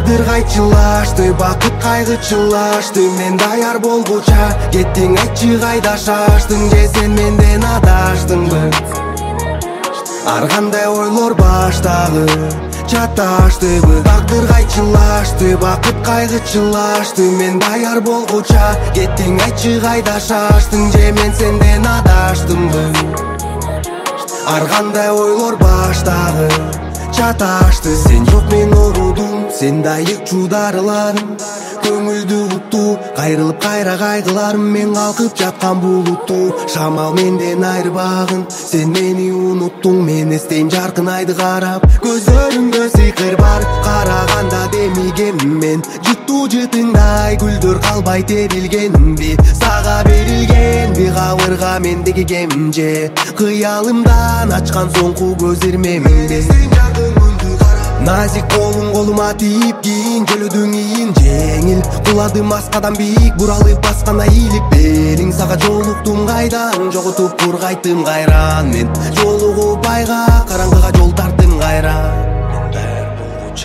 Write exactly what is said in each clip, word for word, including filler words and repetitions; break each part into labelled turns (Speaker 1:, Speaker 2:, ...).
Speaker 1: Тагдыр кайчылашты, бакыт кайгычылашты. Мен даяр болгуча кеттиң, айтчы кайда шаштың? Же сен менден адаштыңбы? Ар кандай ойлор баштагы чаташтыбы? Тагдыр кайчылашты, бакыт кайгычылашты. Мен даяр болгуча кеттиң, айтчы кайда шаштың? Же мен сенден адаштымбы? Ар кандай ойлор баштагы чаташты. Сен жок мен угудум, сен дайык чударыларым. Көңүлдү утту, кайрылып кайра кайгыларым. Мен калкып жаткан булутту, шамал менден айрбагын. Сен мени унуттуң, мен эстейм жаркын айды карап. Көзлөрүңдө сыйкыр бар, караганда демигем мен. Жыттуу жытыңдай гүлдөр калбай терилгенби? Сага берилгенби кабырга мендеги кемже? Кыялымдан ачкан соңку көз ирмемде. Назик колуң колума тийип, кийин жөлөдүң ийин жеңил. Куладым аскадан бийик, буралып баскана ийилип белиң. Сага жолуктум кайдан, жоготуп бургайттым кайран. Мен жолугуп айга, караңгыга жол тарттым кайран. Мен даяр болгуча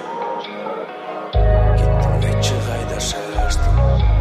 Speaker 1: кеттиң, айтчы кайда шаштың?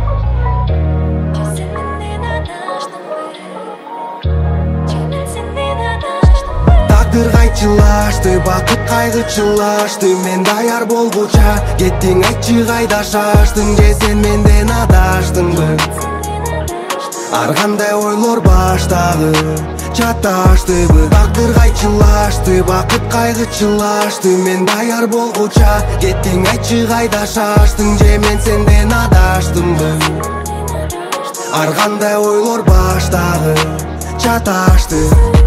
Speaker 1: Сен менден адаштыңбы? Же мен сенден адаштымбы? Тагдыр кайчылашты, бакыт кайгычылашты. Мен даяр болгуча кеттиң, айтчы кайда шаштың? Же сен менден адаштыңбы? Ар кандай ойлор баштагы чаташтыбы? Тагдыр кайчылашты, бакыт кайгычылашты. Мен даяр болгуча кеттиң, айтчы кайда шаштың? Же мен сенден адаштымбы? Ар кандай ойлор баштагы чаташты.